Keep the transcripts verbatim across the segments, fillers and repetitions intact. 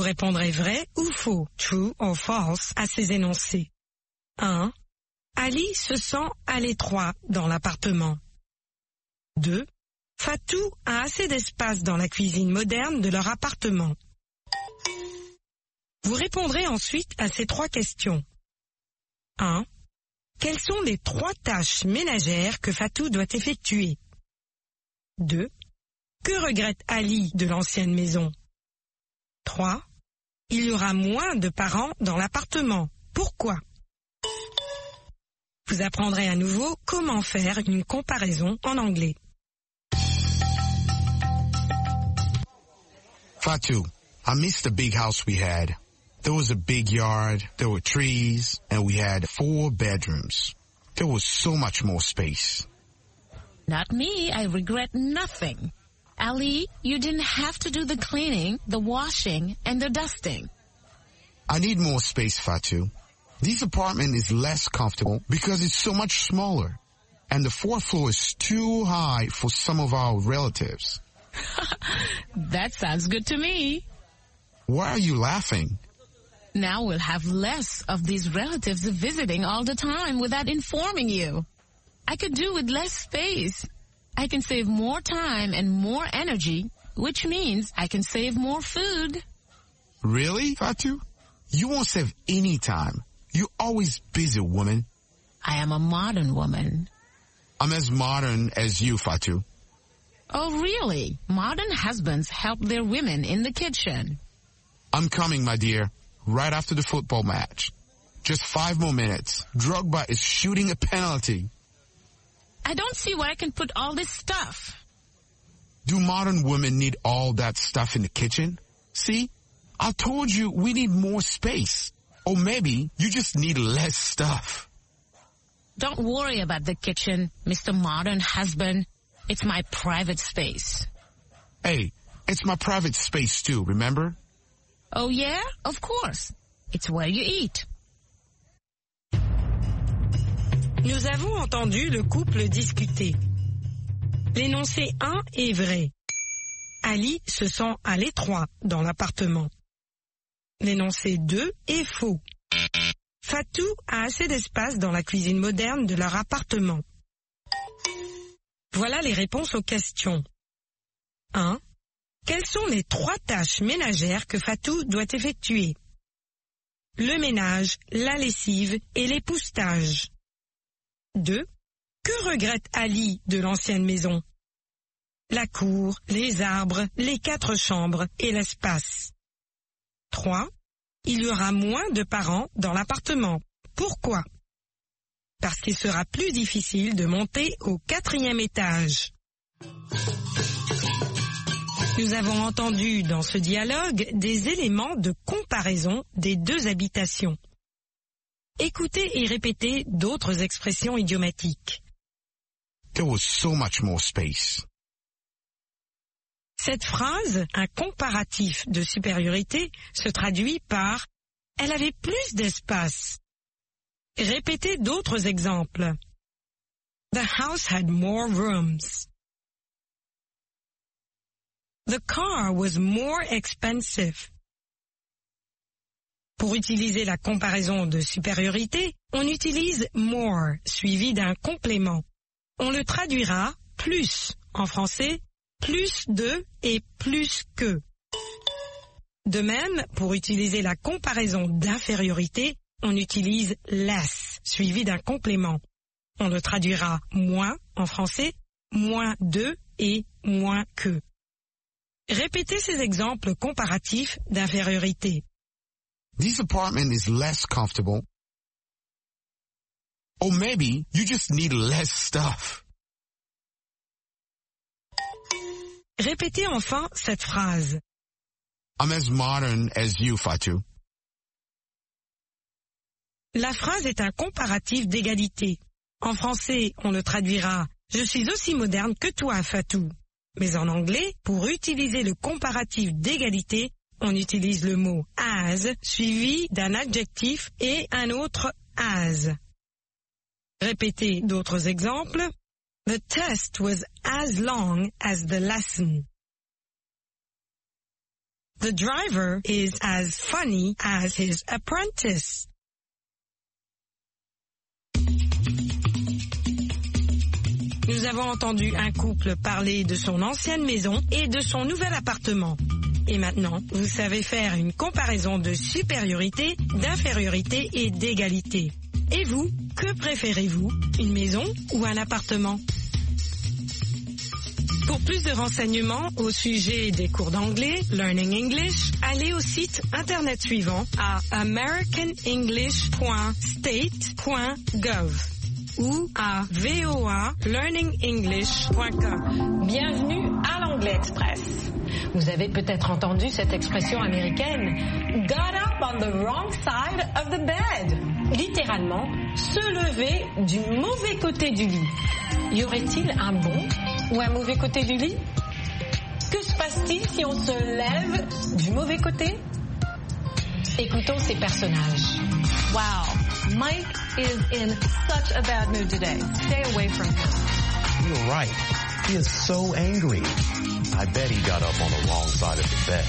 répondrez vrai ou faux, true or false, à ces énoncés. un. Ali se sent à l'étroit dans l'appartement. deux. Fatou a assez d'espace dans la cuisine moderne de leur appartement. Vous répondrez ensuite à ces trois questions. un. Quelles sont les trois tâches ménagères que Fatou doit effectuer? deux. Que regrette Ali de l'ancienne maison? trois. Il y aura moins de parents dans l'appartement. Pourquoi? Vous apprendrez à nouveau comment faire une comparaison en anglais. Fatou, I miss the big house we had. There was a big yard, there were trees, and we had four bedrooms. There was so much more space. Not me, I regret nothing. Ali, you didn't have to do the cleaning, the washing, and the dusting. I need more space, Fatou. This apartment is less comfortable because it's so much smaller. And the fourth floor is too high for some of our relatives. That sounds good to me. Why are you laughing? Now we'll have less of these relatives visiting all the time without informing you. I could do with less space. I can save more time and more energy, which means I can save more food. Really, Fatou? You won't save any time. You're always busy, woman. I am a modern woman. I'm as modern as you, Fatou. Oh, really? Modern husbands help their women in the kitchen. I'm coming, my dear, right after the football match. Just five more minutes. Drogba is shooting a penalty. I don't see where I can put all this stuff. Do modern women need all that stuff in the kitchen? See? I told you we need more space. Or maybe you just need less stuff. Don't worry about the kitchen, Mister Modern Husband. It's my private space. Hey, it's my private space too, remember? Oh yeah? Of course. It's where you eat. Nous avons entendu le couple discuter. L'énoncé un est vrai. Ali se sent à l'étroit dans l'appartement. L'énoncé deux est faux. Fatou a assez d'espace dans la cuisine moderne de leur appartement. Voilà les réponses aux questions. un. Quelles sont les trois tâches ménagères que Fatou doit effectuer? Le ménage, la lessive et l'époussetage. deux. Que regrette Ali de l'ancienne maison? La cour, les arbres, les quatre chambres et l'espace. trois. Il y aura moins de parents dans l'appartement. Pourquoi? Parce qu'il sera plus difficile de monter au quatrième étage. Nous avons entendu dans ce dialogue des éléments de comparaison des deux habitations. Écoutez et répétez d'autres expressions idiomatiques. There was so much more space. Cette phrase, un comparatif de supériorité, se traduit par « elle avait plus d'espace ». Répétez d'autres exemples. The house had more rooms. The car was more expensive. Pour utiliser la comparaison de supériorité, on utilise more suivi d'un complément. On le traduira plus en français, plus de et plus que. De même, pour utiliser la comparaison d'infériorité, on utilise less suivi d'un complément. On le traduira moins en français, moins de et moins que. Répétez ces exemples comparatifs d'infériorité. This apartment is less comfortable. Or maybe you just need less stuff. Répétez enfin cette phrase. I'm as modern as you, Fatou. La phrase est un comparatif d'égalité. En français, on le traduira « Je suis aussi moderne que toi, Fatou ». Mais en anglais, pour utiliser le comparatif d'égalité, on utilise le mot « as » suivi d'un adjectif et un autre « as ». Répétez d'autres exemples. The test was as long as the lesson. The driver is as funny as his apprentice. Nous avons entendu un couple parler de son ancienne maison et de son nouvel appartement. Et maintenant, vous savez faire une comparaison de supériorité, d'infériorité et d'égalité. Et vous, que préférez-vous, une maison ou un appartement? Pour plus de renseignements au sujet des cours d'anglais, Learning English, allez au site internet suivant à american english point state point gov ou à v o a learning english point com. Bienvenue à l'Anglais Express. Vous avez peut-être entendu cette expression américaine « got up on the wrong side of the bed ». Littéralement, se lever du mauvais côté du lit. Y aurait-il un bon ou un mauvais côté du lit? Que se passe-t-il si on se lève du mauvais côté? Écoutons ces personnages. Wow, Mike is in such a bad mood today. Stay away from him. You're right. He is so angry. I bet he got up on the wrong side of the bed.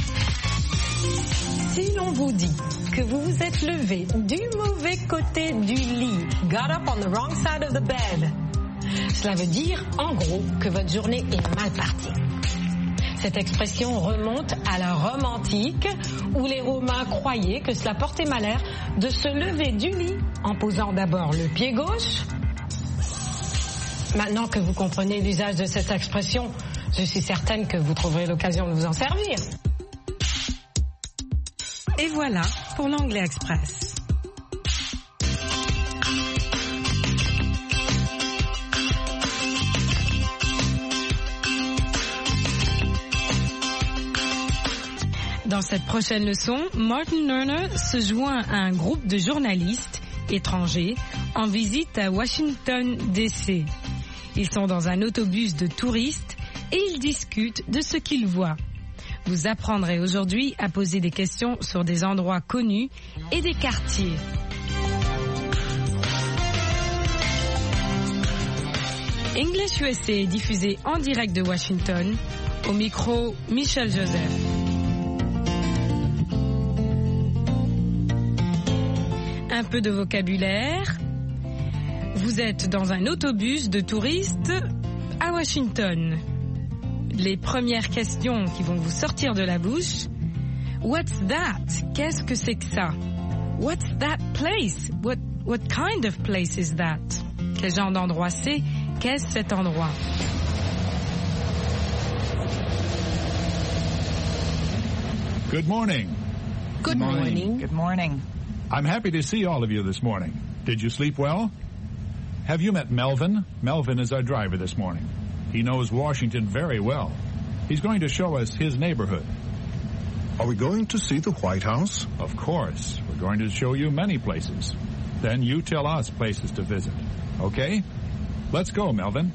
Si l'on vous dit que vous vous êtes levé du mauvais côté du lit, got up on the wrong side of the bed, cela veut dire, en gros, que votre journée est mal partie. Cette expression remonte à la Rome antique, où les Romains croyaient que cela portait malheur de se lever du lit en posant d'abord le pied gauche. Maintenant que vous comprenez l'usage de cette expression, je suis certaine que vous trouverez l'occasion de vous en servir. Et voilà pour l'Anglais Express. Dans cette prochaine leçon, Martin Lerner se joint à un groupe de journalistes étrangers en visite à Washington, D C Ils sont dans un autobus de touristes et ils discutent de ce qu'ils voient. Vous apprendrez aujourd'hui à poser des questions sur des endroits connus et des quartiers. English U S A est diffusé en direct de Washington. Au micro, Michel Joseph. Un peu de vocabulaire. Vous êtes dans un autobus de touristes à Washington. Les premières questions qui vont vous sortir de la bouche. What's that? Qu'est-ce que c'est que ça? What's that place? What, what kind of place is that? Quel genre d'endroit c'est? Qu'est-ce cet endroit? Good morning. Good morning. Good morning. I'm happy to see all of you this morning. Did you sleep well? Have you met Melvin? Melvin is our driver this morning. He knows Washington very well. He's going to show us his neighborhood. Are we going to see the White House? Of course. We're going to show you many places. Then you tell us places to visit. Okay? Let's go, Melvin.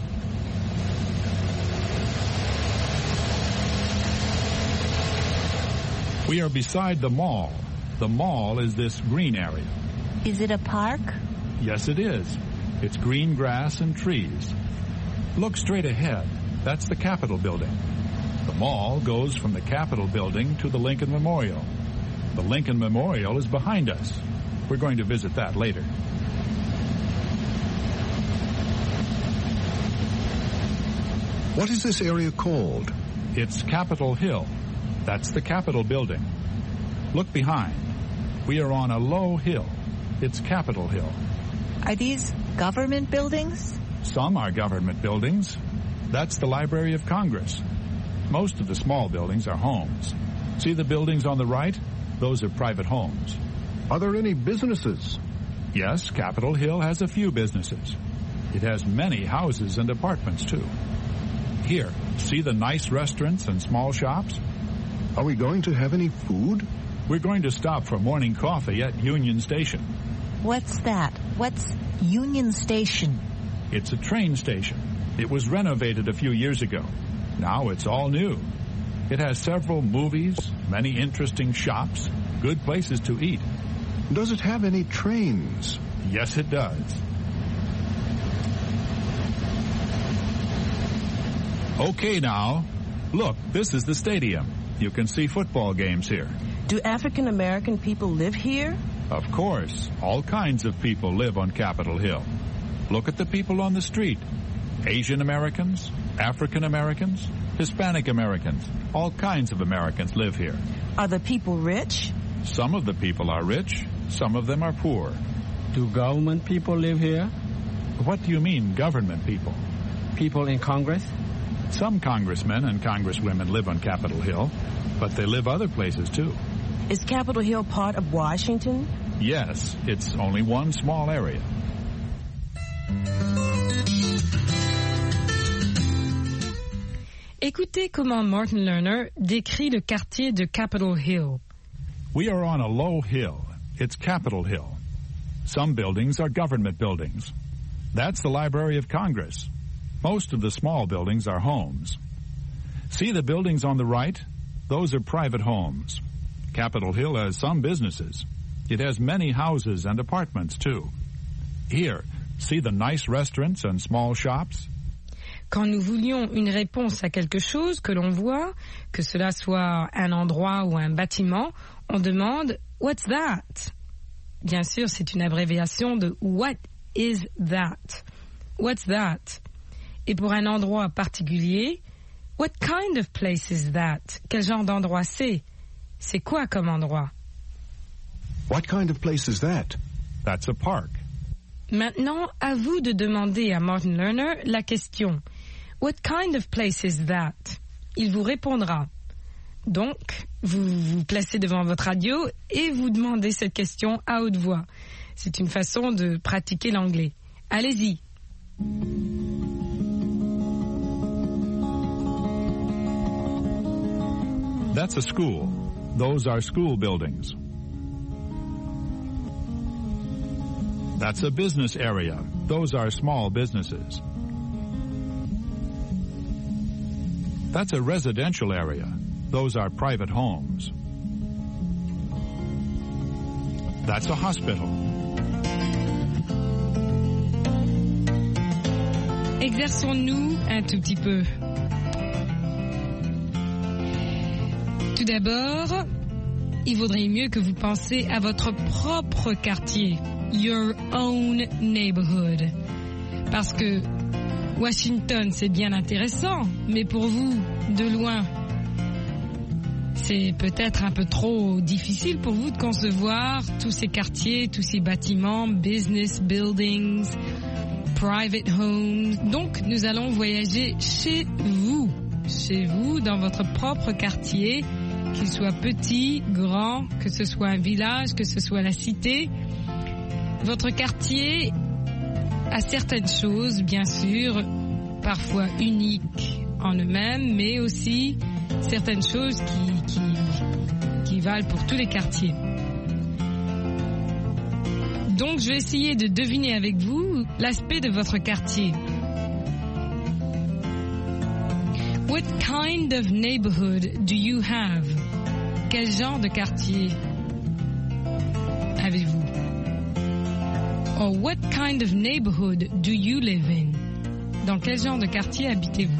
We are beside the mall. The mall is this green area. Is it a park? Yes, it is. It's green grass and trees. Look straight ahead. That's the Capitol building. The mall goes from the Capitol building to the Lincoln Memorial. The Lincoln Memorial is behind us. We're going to visit that later. What is this area called? It's Capitol Hill. That's the Capitol building. Look behind. We are on a low hill. It's Capitol Hill. Are these government buildings? Some are government buildings. That's the Library of Congress. Most of the small buildings are homes. See the buildings on the right? Those are private homes. Are there any businesses? Yes, Capitol Hill has a few businesses. It has many houses and apartments, too. Here, see the nice restaurants and small shops? Are we going to have any food? We're going to stop for morning coffee at Union Station. What's that? What's Union Station? It's a train station. It was renovated a few years ago. Now it's all new. It has several movies, many interesting shops, good places to eat. Does it have any trains? Yes, it does. Okay now. Look, this is the stadium. You can see football games here. Do African American people live here? Of course, all kinds of people live on Capitol Hill. Look at the people on the street. Asian Americans, African Americans, Hispanic Americans, all kinds of Americans live here. Are the people rich? Some of the people are rich, some of them are poor. Do government people live here? What do you mean, government people? People in Congress? Some congressmen and congresswomen live on Capitol Hill, but they live other places too. Is Capitol Hill part of Washington? Yes, it's only one small area. Écoutez comment Martin Lerner décrit le quartier de Capitol Hill. We are on a low hill. It's Capitol Hill. Some buildings are government buildings. That's the Library of Congress. Most of the small buildings are homes. See the buildings on the right? Those are private homes. Capitol Hill has some businesses. It has many houses and apartments, too. Here, see the nice restaurants and small shops? Quand nous voulions une réponse à quelque chose que l'on voit, que cela soit un endroit ou un bâtiment, on demande « What's that ?» Bien sûr, c'est une abréviation de « What is that ?» What's that? Et pour un endroit particulier, « What kind of place is that ?» Quel genre d'endroit c'est? C'est quoi comme endroit? What kind of place is that? That's a park. Maintenant, à vous de demander à Martin Lerner la question « What kind of place is that ?» Il vous répondra. Donc, vous vous placez devant votre radio et vous demandez cette question à haute voix. C'est une façon de pratiquer l'anglais. Allez-y. That's a school. Those are school buildings. That's a business area. Those are small businesses. That's a residential area. Those are private homes. That's a hospital. Exerçons-nous un tout petit peu. Tout d'abord, il vaudrait mieux que vous pensiez à votre propre quartier. Your own neighborhood. Parce que Washington, c'est bien intéressant, mais pour vous, de loin, c'est peut-être un peu trop difficile pour vous de concevoir tous ces quartiers, tous ces bâtiments, business buildings, private homes. Donc, nous allons voyager chez vous, chez vous, dans votre propre quartier, qu'il soit petit, grand, que ce soit un village, que ce soit la cité. Votre quartier a certaines choses, bien sûr, parfois uniques en eux-mêmes, mais aussi certaines choses qui, qui, qui valent pour tous les quartiers. Donc, je vais essayer de deviner avec vous l'aspect de votre quartier. What kind of neighborhood do you have? Quel genre de quartier avez-vous? Or, what kind of neighborhood do you live in? Dans quel genre de quartier habitez-vous?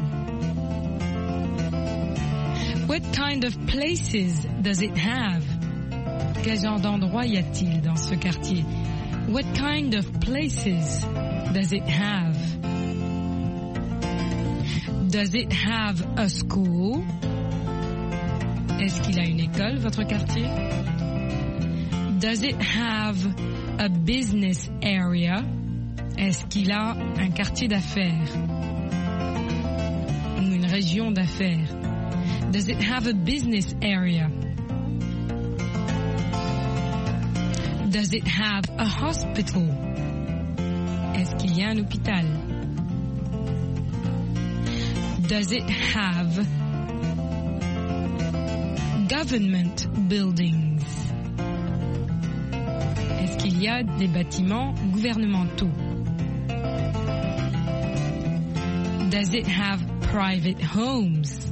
What kind of places does it have? Quel genre d'endroit y a-t-il dans ce quartier? What kind of places does it have? Does it have a school? Est-ce qu'il a une école, votre quartier? Does it have a business area? Est-ce qu'il a un quartier d'affaires? Ou une région d'affaires? Does it have a business area? Does it have a hospital? Est-ce qu'il y a un hôpital? Does it have government buildings? Est-ce qu'il y a des bâtiments gouvernementaux? Does it have private homes?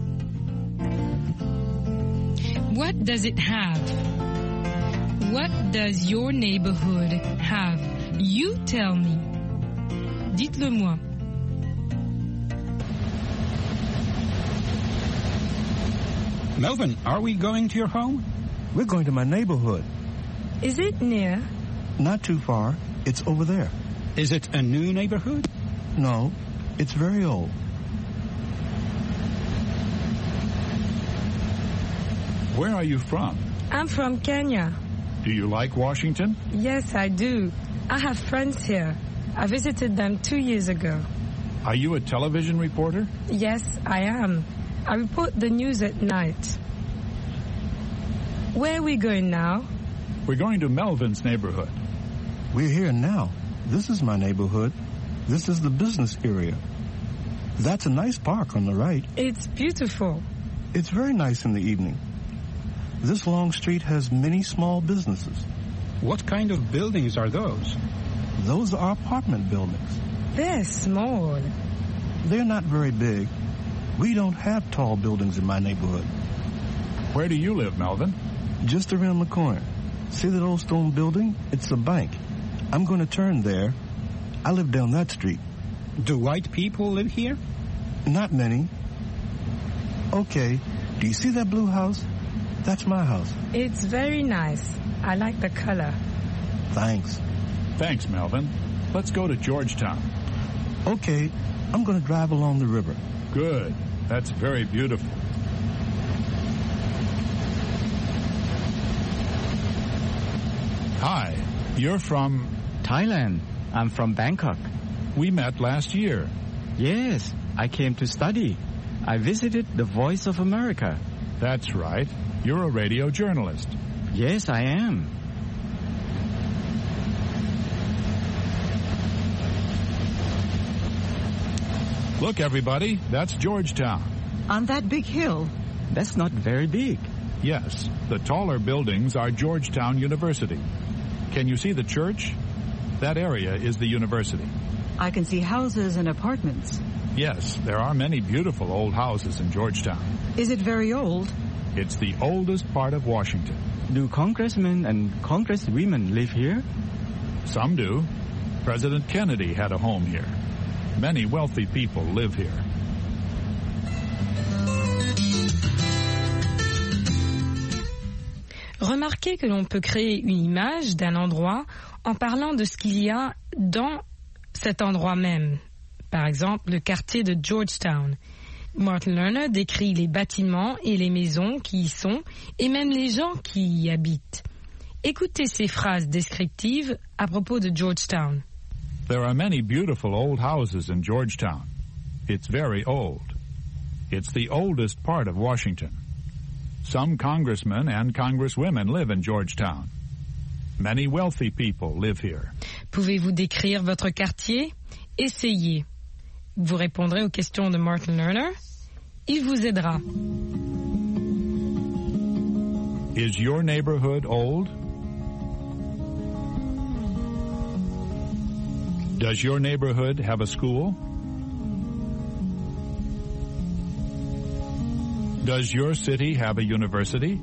What does it have? What does your neighborhood have? You tell me. Dites-le moi. Melvin, are we going to your home? We're going to my neighborhood. Is it near? Not too far. It's over there. Is it a new neighborhood? No, it's very old. Where are you from? I'm from Kenya. Do you like Washington? Yes, I do. I have friends here. I visited them two years ago. Are you a television reporter? Yes, I am. I report the news at night. Where are we going now? We're going to Melvin's neighborhood. We're here now. This is my neighborhood. This is the business area. That's a nice park on the right. It's beautiful. It's very nice in the evening. This long street has many small businesses. What kind of buildings are those? Those are apartment buildings. They're small. They're not very big. We don't have tall buildings in my neighborhood. Where do you live, Melvin? Just around the corner. See that old stone building? It's a bank. I'm going to turn there. I live down that street. Do white people live here? Not many. Okay, do you see that blue house? That's my house. It's very nice. I like the color. Thanks. Thanks, Melvin. Let's go to Georgetown. Okay, I'm going to drive along the river. Good. That's very beautiful. Hi, you're from... Thailand. I'm from Bangkok. We met last year. Yes, I came to study. I visited the Voice of America. That's right. You're a radio journalist. Yes, I am. Look, everybody, that's Georgetown. On that big hill? That's not very big. Yes, the taller buildings are Georgetown University. Can you see the church? That area is the university. I can see houses and apartments. Yes, there are many beautiful old houses in Georgetown. Is it very old? It's the oldest part of Washington. Do congressmen and congresswomen live here? Some do. President Kennedy had a home here. Many wealthy people live here. Remarquez que l'on peut créer une image d'un endroit en parlant de ce qu'il y a dans cet endroit même. Par exemple, le quartier de Georgetown. Martin Lerner décrit les bâtiments et les maisons qui y sont et même les gens qui y habitent. Écoutez ces phrases descriptives à propos de Georgetown. There are many beautiful old houses in Georgetown. It's very old. It's the oldest part of Washington. Some congressmen and congresswomen live in Georgetown. Many wealthy people live here. Pouvez-vous décrire votre quartier? Essayez. Vous répondrez aux questions de Martin Lerner. Il vous aidera. Is your neighborhood old? Does your neighborhood have a school? Does your city have a university?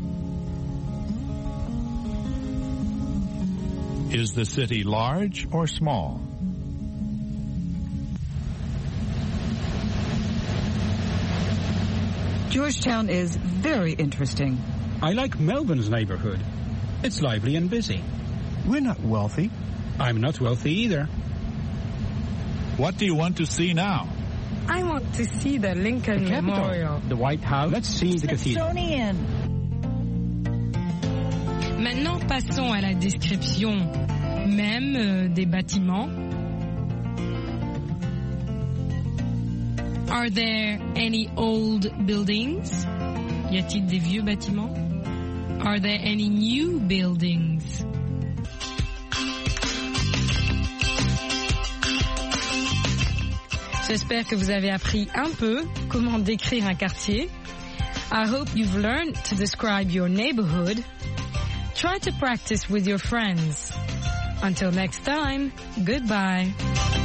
Is the city large or small? Georgetown is very interesting. I like Melvin's neighborhood. It's lively and busy. We're not wealthy. I'm not wealthy either. What do you want to see now? I want to see the Lincoln the Capitol, Memorial. The White House. Let's see the cathedral. Maintenant, passons à la description même euh, des bâtiments. Are there any old buildings? Y a-t-il des vieux bâtiments? Are there any new buildings? J'espère que vous avez appris un peu comment décrire un quartier. I hope you've learned to describe your neighborhood. Try to practice with your friends. Until next time, goodbye.